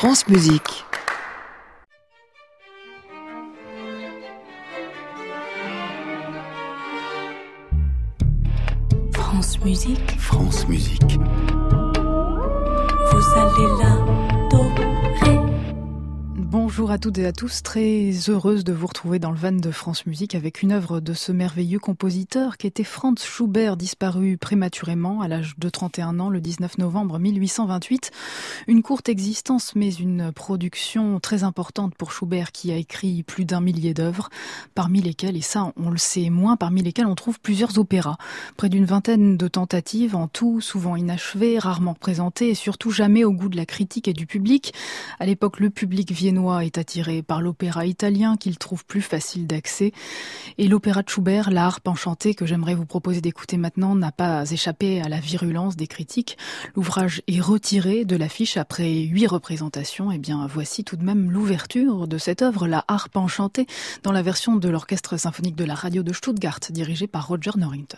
France Musique. France Musique. France Musique. Vous allez l'adorer. Bonjour à toutes et à tous, très heureuse de vous retrouver dans le van de France Musique avec une œuvre de ce merveilleux compositeur qui était Franz Schubert, disparu prématurément à l'âge de 31 ans le 19 novembre 1828. Une courte existence mais une production très importante pour Schubert qui a écrit plus d'1 millier d'œuvres, parmi lesquelles, et ça on le sait moins, parmi lesquelles on trouve plusieurs opéras. Près d'une vingtaine de tentatives en tout, souvent inachevées, rarement représentées et surtout jamais au goût de la critique et du public. À l'époque, le public viennois est attiré par l'opéra italien qu'il trouve plus facile d'accès. Et l'opéra de Schubert, La Harpe enchantée, que j'aimerais vous proposer d'écouter maintenant, n'a pas échappé à la virulence des critiques. L'ouvrage est retiré de l'affiche après 8 représentations. Et bien, voici tout de même l'ouverture de cette œuvre, La Harpe enchantée, dans la version de l'Orchestre symphonique de la radio de Stuttgart, dirigé par Roger Norrington.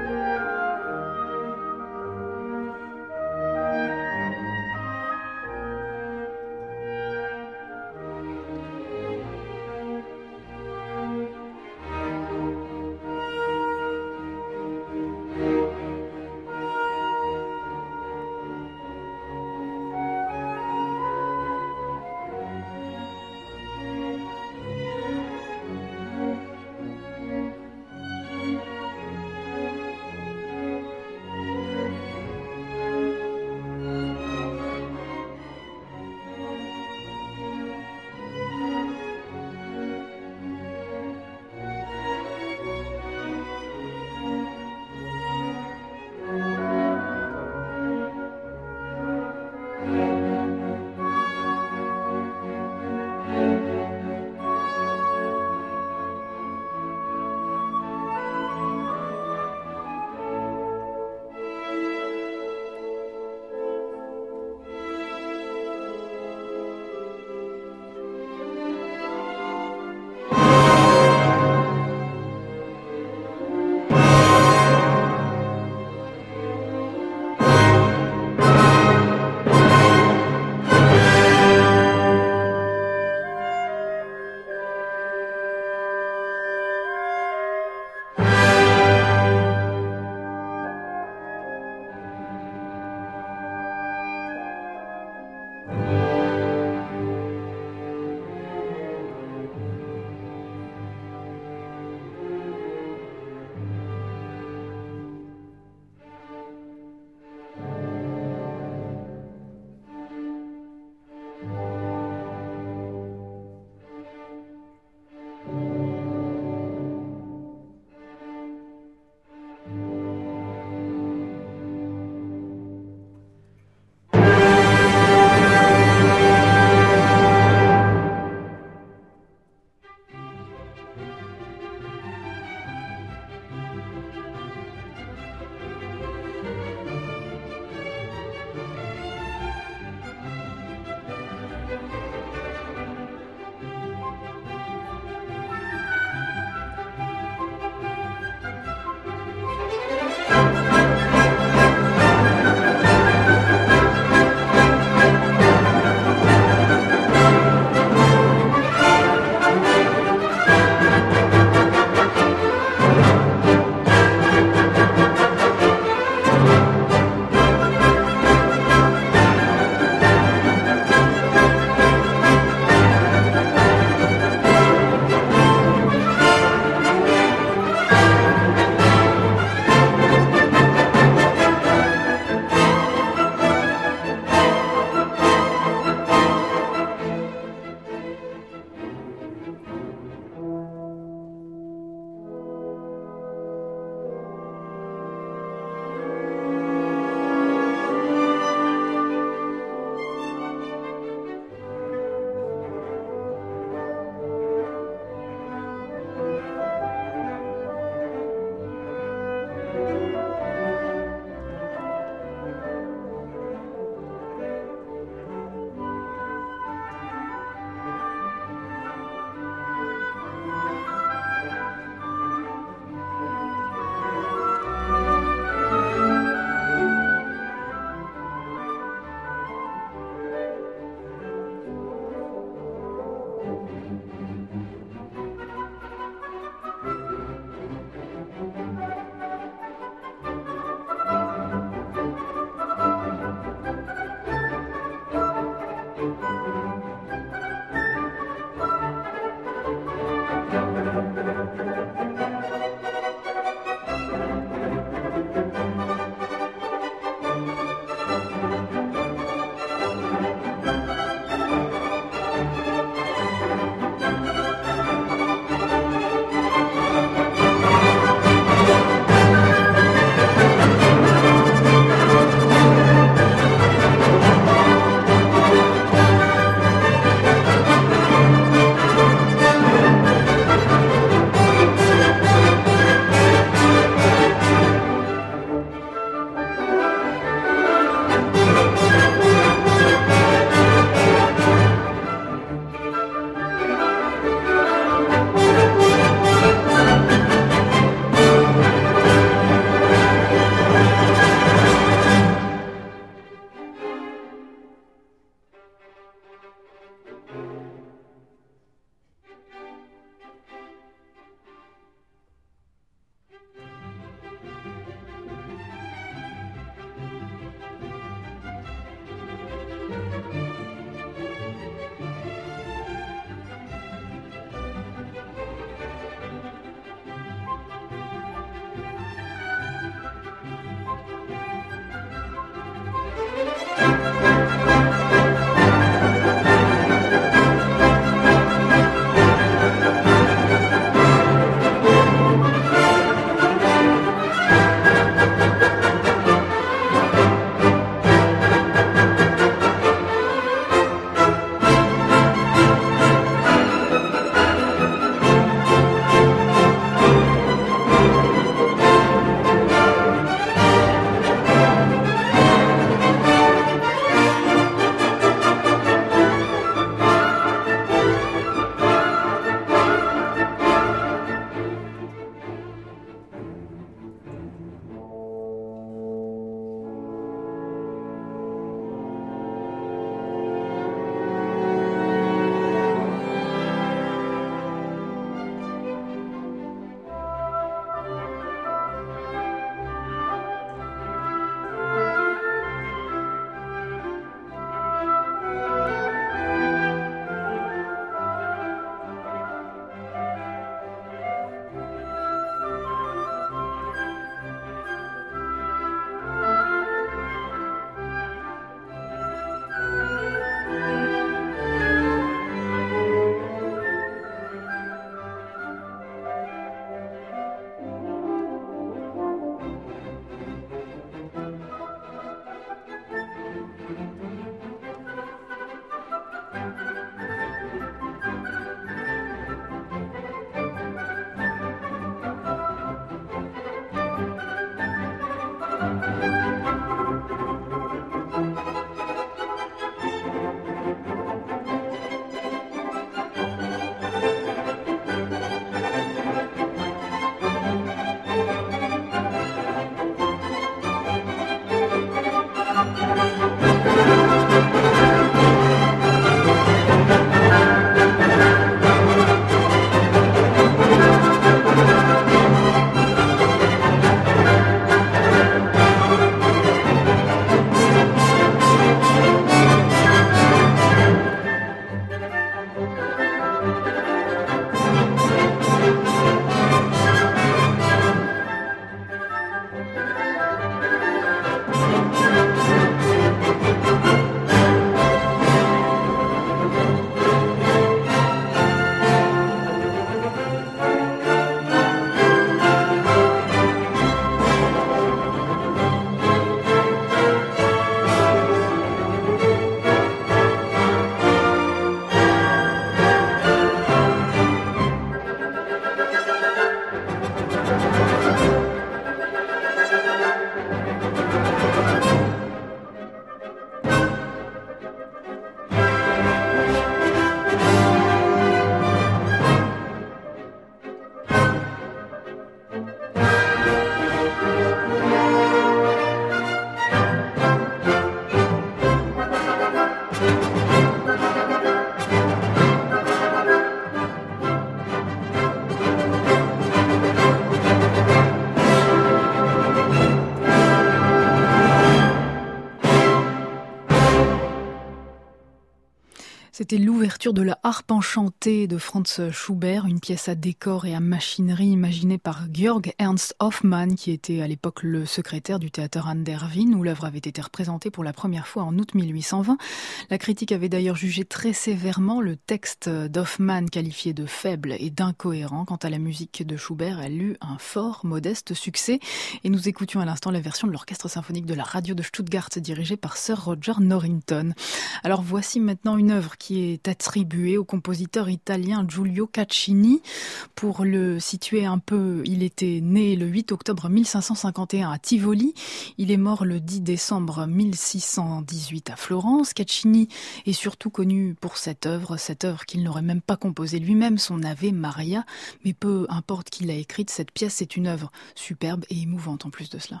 C'était l'ouverture de la Harpe enchantée de Franz Schubert, une pièce à décor et à machinerie imaginée par Georg Ernst Hoffmann, qui était à l'époque le secrétaire du théâtre An der Wien, où l'œuvre avait été représentée pour la première fois en août 1820. La critique avait d'ailleurs jugé très sévèrement le texte d'Hoffmann qualifié de faible et d'incohérent. Quant à la musique de Schubert, elle eut un fort, modeste succès. Et nous écoutions à l'instant la version de l'orchestre symphonique de la radio de Stuttgart, dirigée par Sir Roger Norrington. Alors voici maintenant une œuvre qui est attribué au compositeur italien Giulio Caccini. Pour le situer un peu, il était né le 8 octobre 1551 à Tivoli. Il est mort le 10 décembre 1618 à Florence. Caccini est surtout connu pour cette œuvre qu'il n'aurait même pas composée lui-même, son Ave Maria. Mais peu importe qui l'a écrite, cette pièce est une œuvre superbe et émouvante en plus de cela.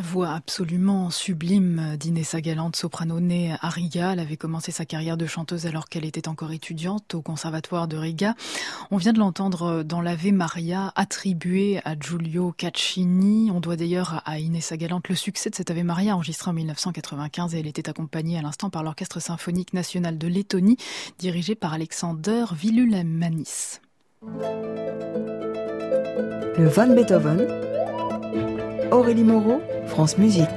Voix absolument sublime d'Inessa Galante, soprano née à Riga. Elle avait commencé sa carrière de chanteuse alors qu'elle était encore étudiante au conservatoire de Riga. On vient de l'entendre dans l'Ave Maria, attribué à Giulio Caccini. On doit d'ailleurs à Inessa Galante le succès de cet Ave Maria enregistré en 1995 et elle était accompagnée à l'instant par l'Orchestre symphonique national de Lettonie, dirigé par Alexander Vilulemanis. Le Van Beethoven, Aurélie Moreau, France Musique.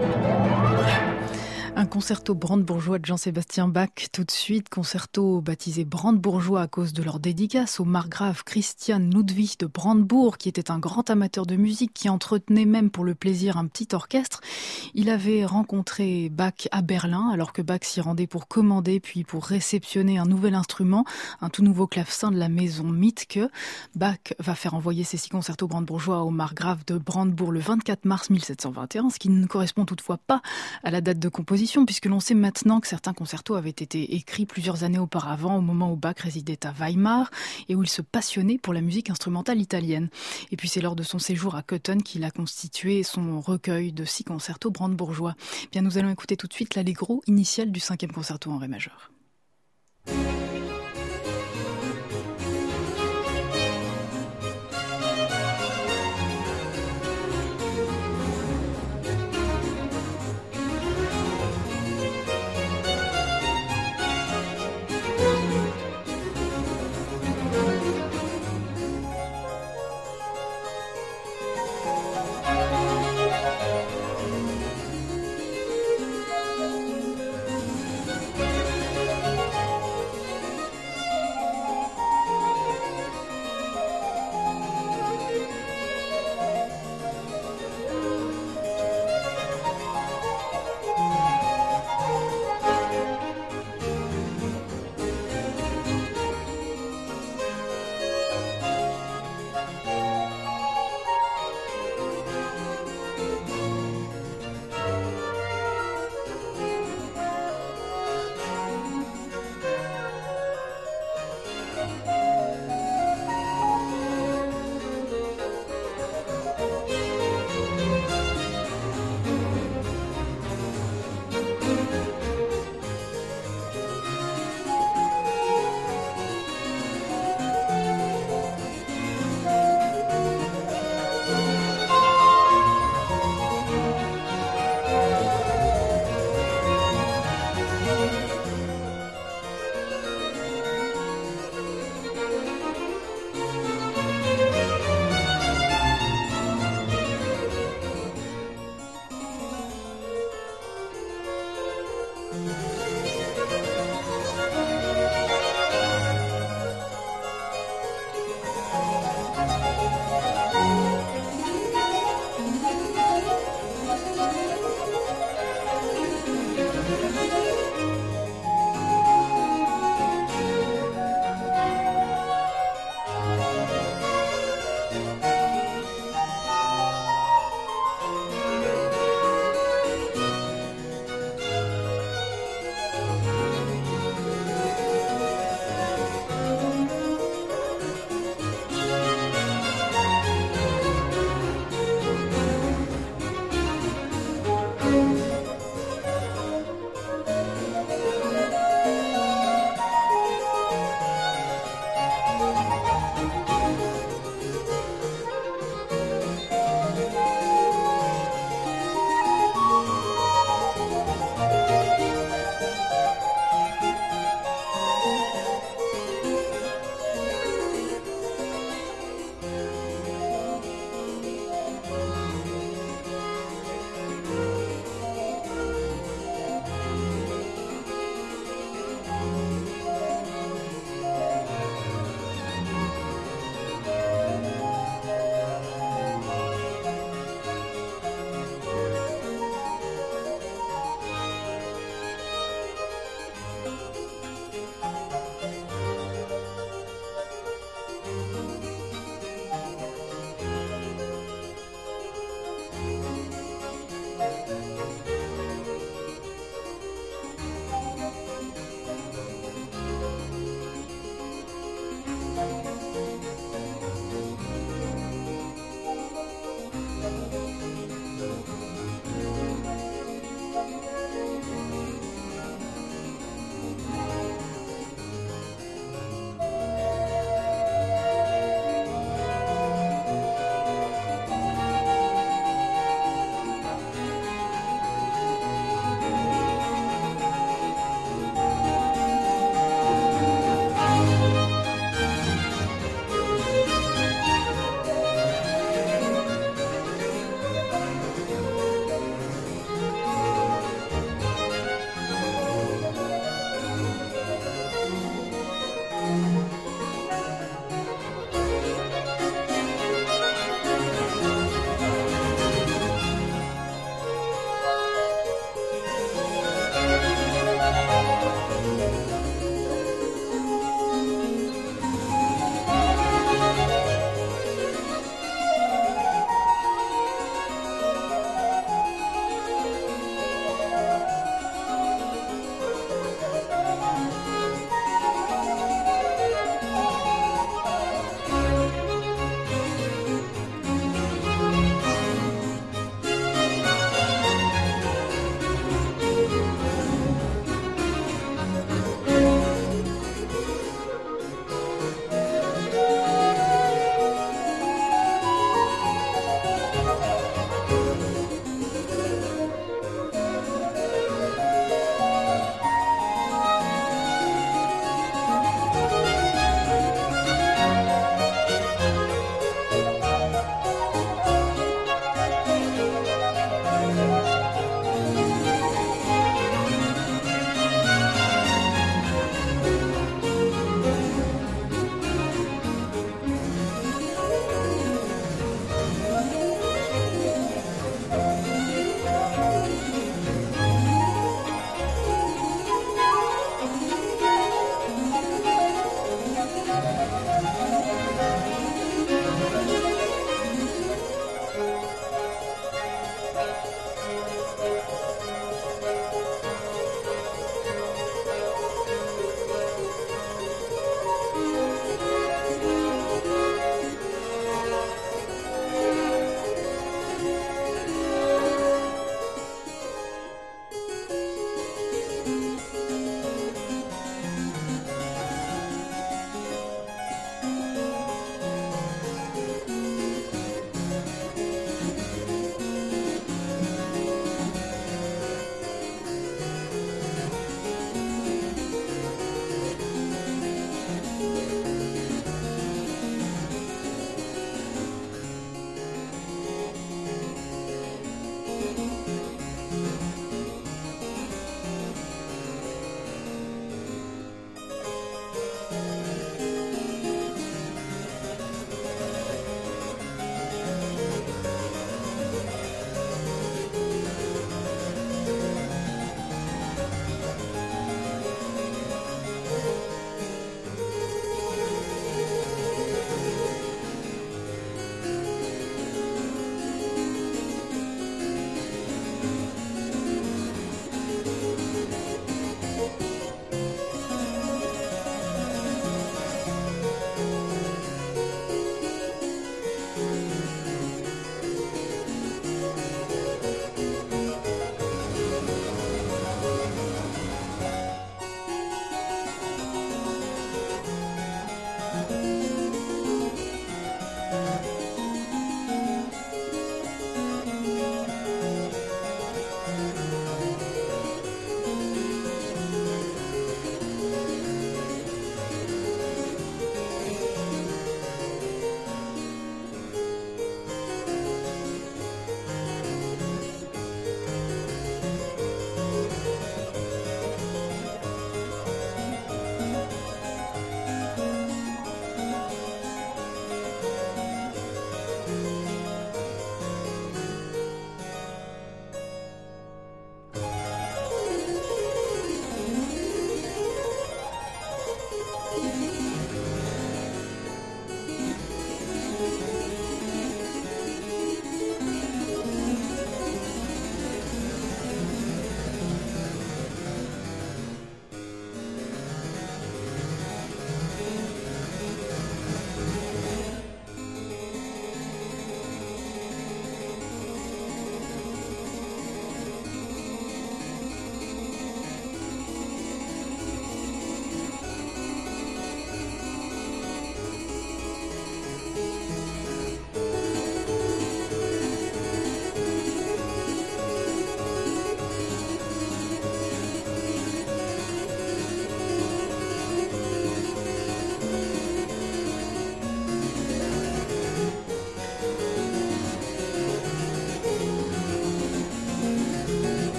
Un concerto brandebourgeois de Jean-Sébastien Bach, tout de suite, concerto baptisé brandebourgeois à cause de leur dédicace au margrave Christian Ludwig de Brandebourg, qui était un grand amateur de musique, qui entretenait même pour le plaisir un petit orchestre. Il avait rencontré Bach à Berlin, alors que Bach s'y rendait pour commander puis pour réceptionner un nouvel instrument, un tout nouveau clavecin de la maison Mietke. Bach va faire envoyer ces 6 concertos brandebourgeois au margrave de Brandebourg le 24 mars 1721, ce qui ne correspond toutefois pas à la date de composition, puisque l'on sait maintenant que certains concertos avaient été écrits plusieurs années auparavant, au moment où Bach résidait à Weimar et où il se passionnait pour la musique instrumentale italienne. Et puis c'est lors de son séjour à Cotton qu'il a constitué son recueil de 6 concertos brandebourgeois. Bien, nous allons écouter tout de suite l'allegro initial du 5e concerto en ré majeur.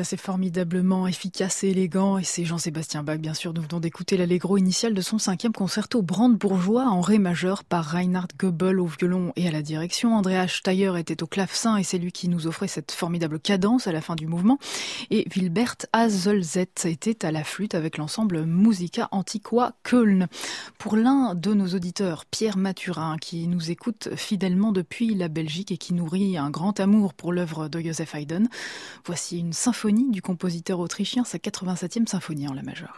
c'est formidablement efficace et élégant. Et c'est Jean-Sébastien Bach, bien sûr. Nous venons d'écouter l'allegro initial de son 5e concerto brandebourgeois en ré majeur par Reinhard Goebel au violon et à la direction. Andreas Steyr était au clavecin et c'est lui qui nous offrait cette formidable cadence à la fin du mouvement. Et Wilbert Hazelzet était à la flûte avec l'ensemble Musica Antiqua Köln. Pour l'un de nos auditeurs, Pierre Mathurin, qui nous écoute fidèlement depuis la Belgique et qui nourrit un grand amour pour l'œuvre de Joseph Haydn, voici une symphonie du compositeur autrichien, sa 87e symphonie en la majeure.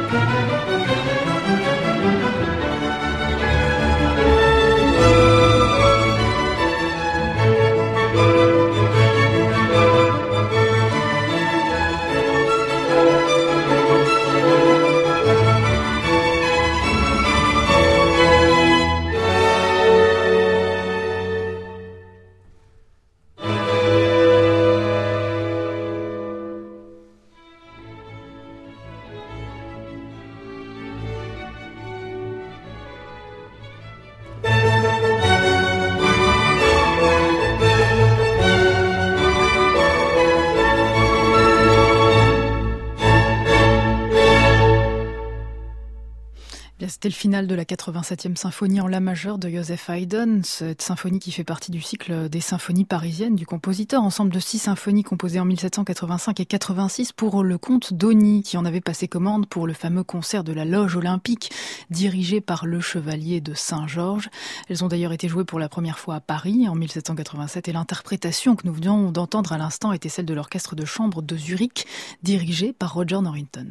C'était le final de la 87e symphonie en la majeure de Joseph Haydn, cette symphonie qui fait partie du cycle des symphonies parisiennes du compositeur, ensemble de 6 symphonies composées en 1785 et 86 pour le comte d'Osny, qui en avait passé commande pour le fameux concert de la Loge olympique dirigé par le chevalier de Saint-Georges. Elles ont d'ailleurs été jouées pour la première fois à Paris en 1787 et l'interprétation que nous venions d'entendre à l'instant était celle de l'orchestre de chambre de Zurich dirigé par Roger Norrington.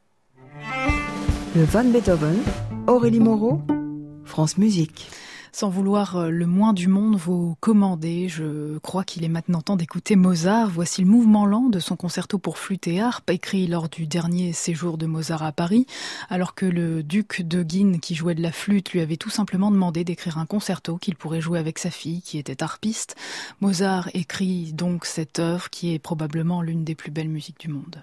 Le Van Beethoven, Aurélie Moreau, France Musique. Sans vouloir le moins du monde vous commander, je crois qu'il est maintenant temps d'écouter Mozart. Voici le mouvement lent de son concerto pour flûte et harpe, écrit lors du dernier séjour de Mozart à Paris, alors que le duc de Guine, qui jouait de la flûte, lui avait tout simplement demandé d'écrire un concerto qu'il pourrait jouer avec sa fille, qui était harpiste. Mozart écrit donc cette œuvre qui est probablement l'une des plus belles musiques du monde.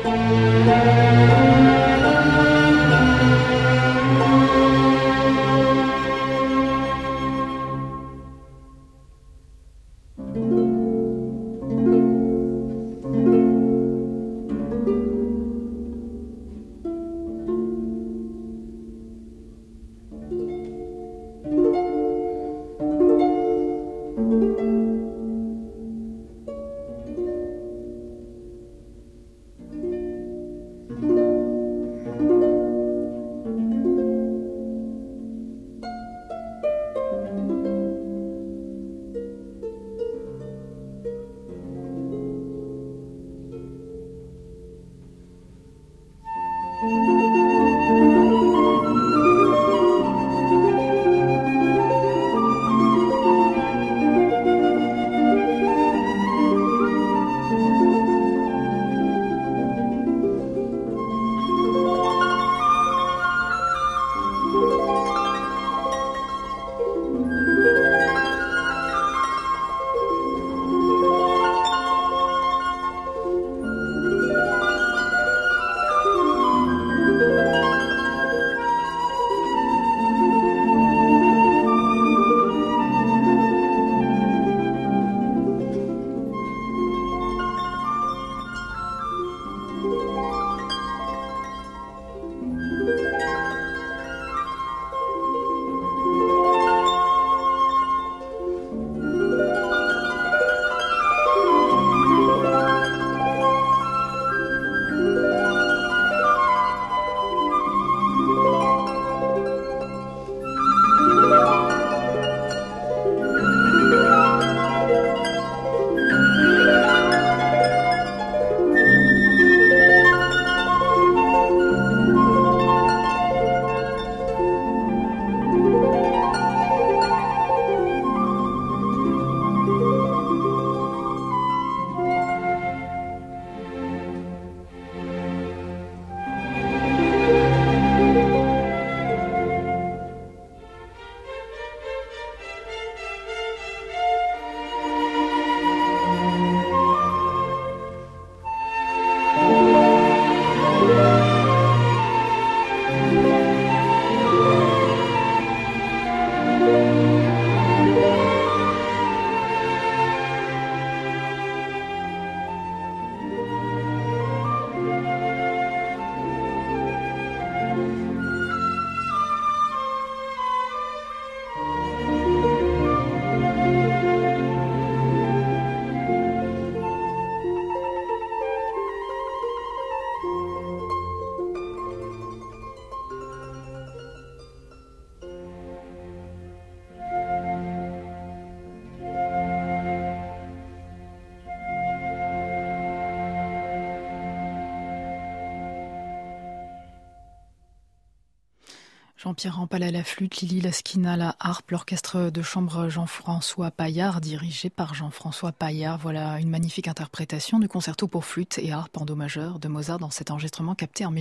Jean-Pierre Rampal à la flûte, Lili Laskina à la harpe, l'orchestre de chambre Jean-François Paillard, dirigé par Jean-François Paillard. Voilà une magnifique interprétation du concerto pour flûte et harpe en do majeur de Mozart dans cet enregistrement capté en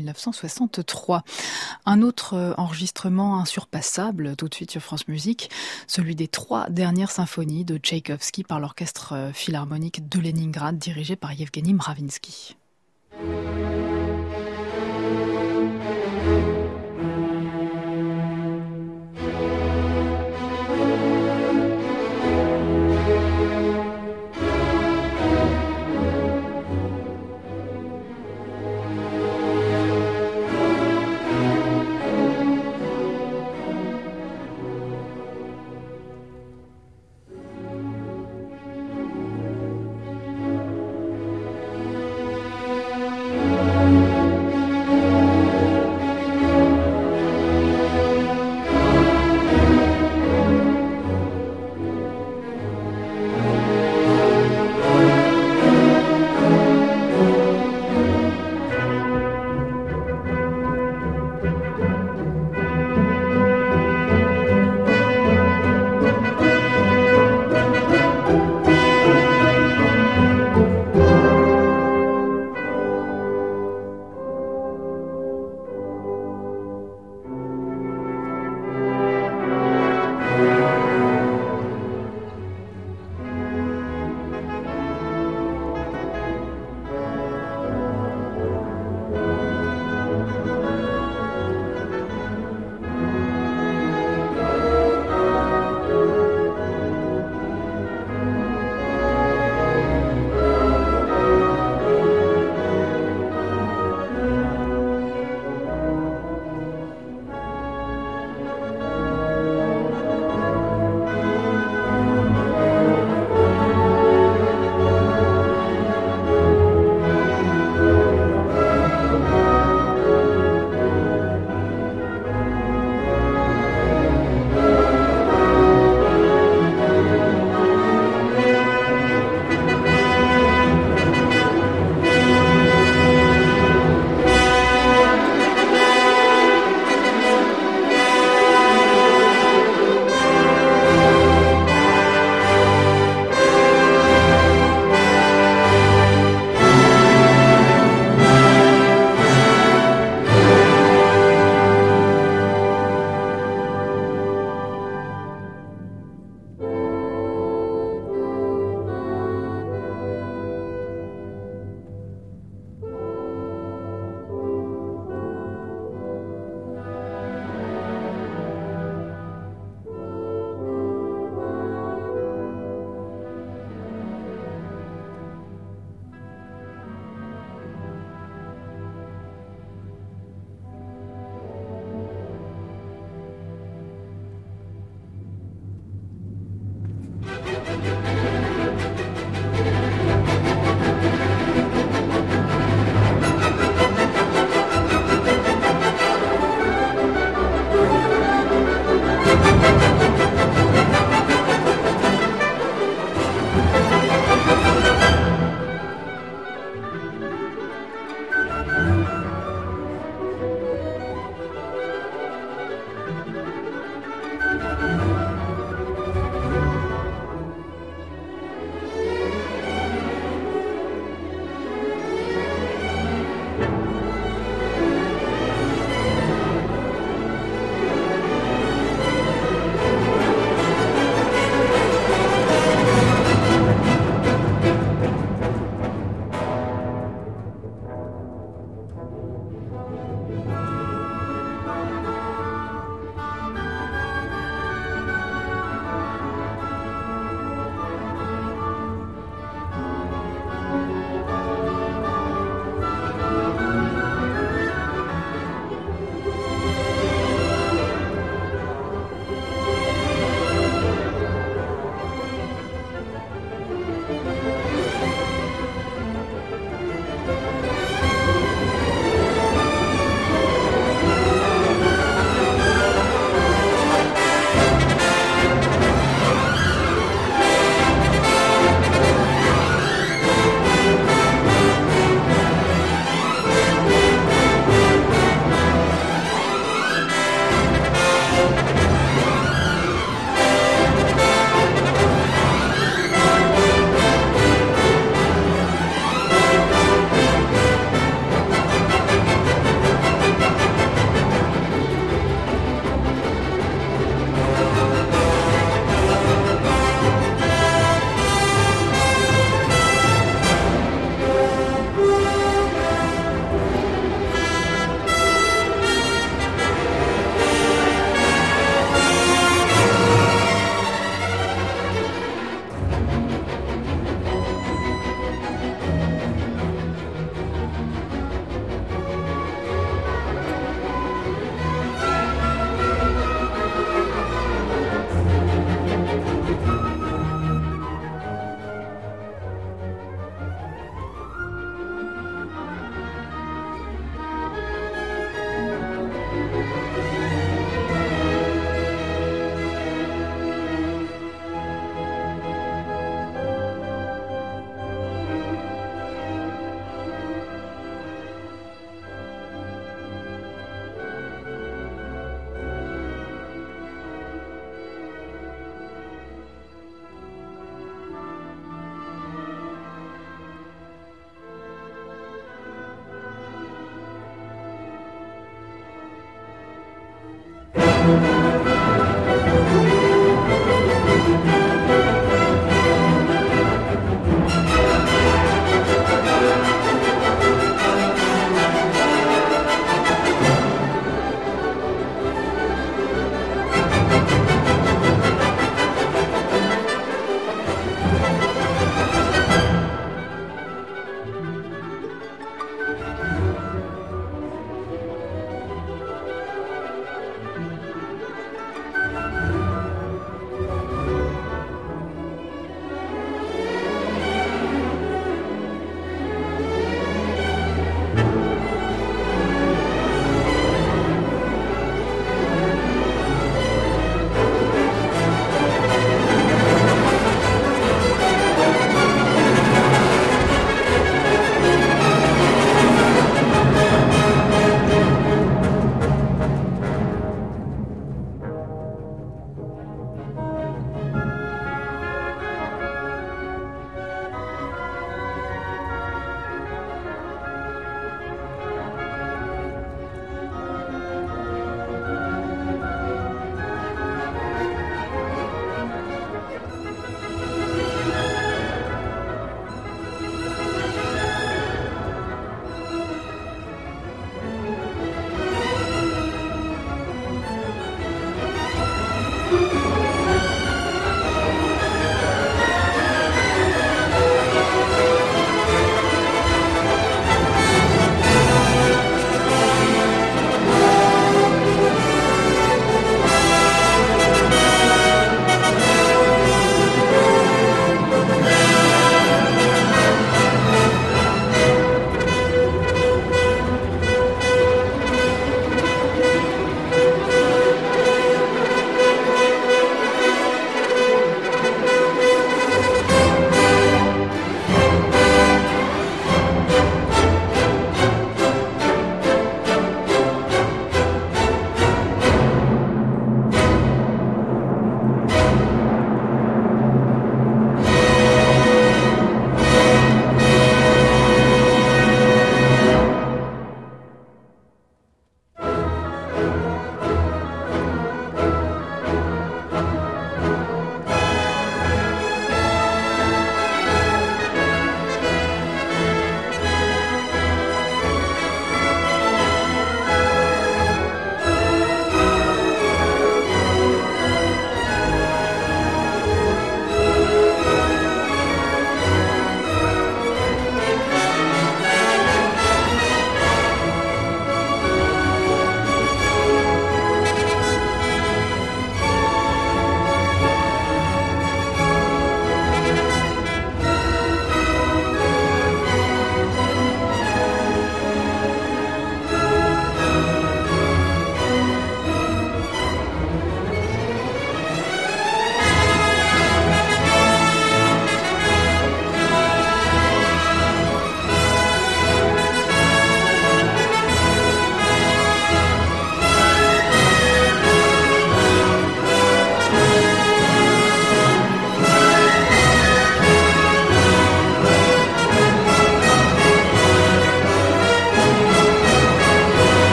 1963. Un autre enregistrement insurpassable, tout de suite sur France Musique, celui des 3 dernières symphonies de Tchaïkovski par l'orchestre philharmonique de Leningrad, dirigé par Yevgeny Mravinsky.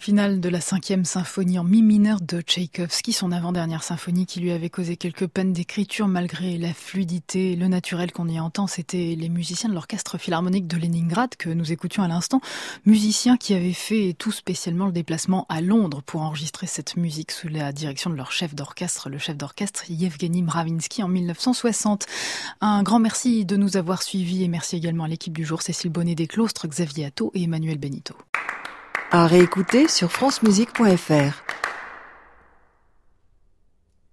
Finale de la 5e symphonie en mi mineur de Tchaïkovski, son avant-dernière symphonie qui lui avait causé quelques peines d'écriture malgré la fluidité et le naturel qu'on y entend. C'était les musiciens de l'orchestre philharmonique de Leningrad que nous écoutions à l'instant, musiciens qui avaient fait tout spécialement le déplacement à Londres pour enregistrer cette musique sous la direction de leur chef d'orchestre, le chef d'orchestre Yevgeny Mravinsky en 1960. Un grand merci de nous avoir suivis et merci également à l'équipe du jour, Cécile Bonnet des Clostres, Xavier Atto et Emmanuel Benito. À réécouter sur francemusique.fr.